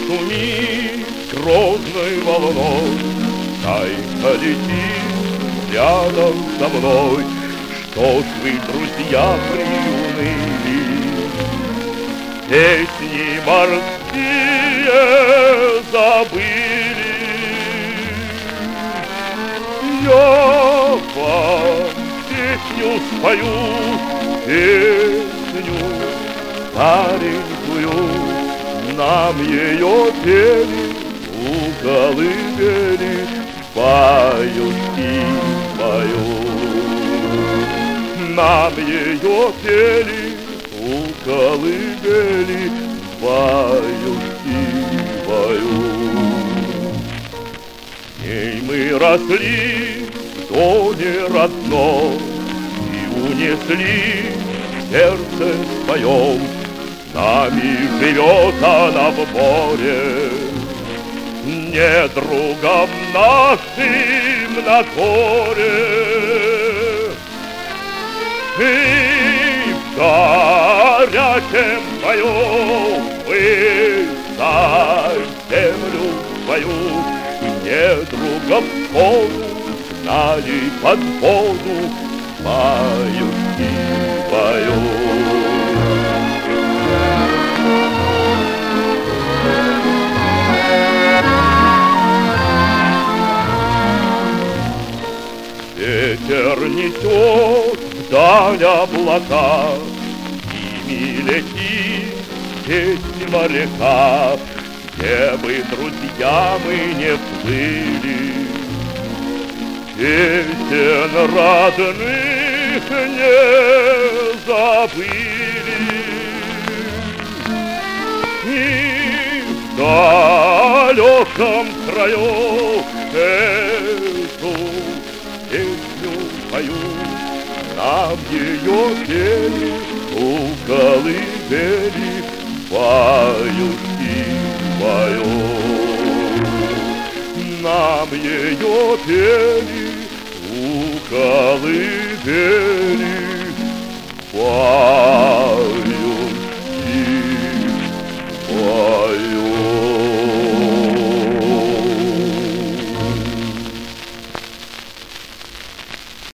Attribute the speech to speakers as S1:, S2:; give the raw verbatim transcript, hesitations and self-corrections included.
S1: шумит грозной волной, Зайка летит рядом со мной. Что ж вы, друзья, приуныли, песни морские забыли? Я вам песню спою, песню старенькую, нам ее пели у колыбели, баюшки поют. Нам ее пели у колыбели, баюшки поют. С ней мы росли в доме родном и унесли в сердце своем. С нами живет она в море, недругом нашим на горе. И в горячем бою мы за землю свою недругом воду гнали под воду, баюшки поют. Ветер несет вдаль облака, ими летит песнь моряка. Где бы, друзья, мы не плыли, песен родных не забыли. И в далеком краю эту песню пою, нам ее пели у колыбели, баюшки поют. Нам ее пели у колыбели.